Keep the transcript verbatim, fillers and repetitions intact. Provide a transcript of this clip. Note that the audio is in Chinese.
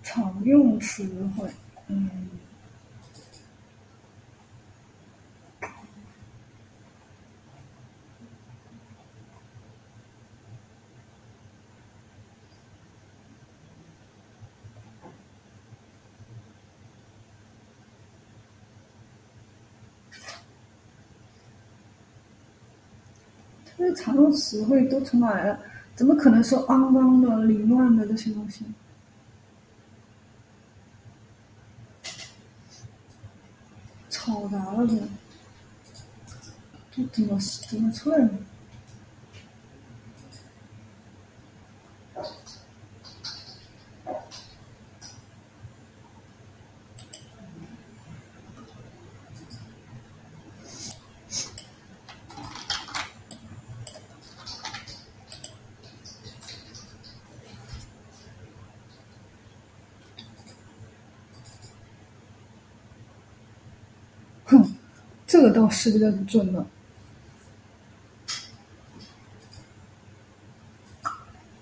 常用词汇，嗯，这些常用词汇都从哪来的？怎么可能说肮脏的、凌乱的这些东西？嘈杂了的，这怎么怎么出来的？哼，这个倒是比较准了。